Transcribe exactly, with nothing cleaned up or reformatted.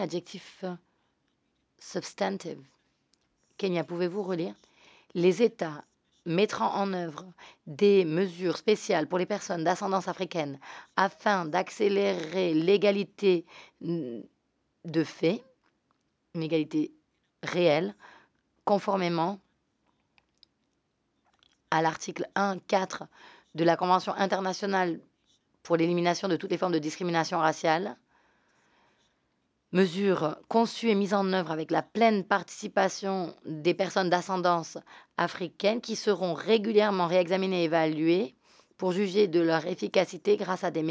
adjectif euh, substantive. Kenya, pouvez-vous relire? Les États mettront en œuvre des mesures spéciales pour les personnes d'ascendance africaine afin d'accélérer l'égalité mm, de fait, une égalité réelle, conformément à l'article un point quatre de la Convention internationale pour l'élimination de toutes les formes de discrimination raciale. Mesures conçues et mises en œuvre avec la pleine participation des personnes d'ascendance africaine qui seront régulièrement réexaminées et évaluées pour juger de leur efficacité grâce à des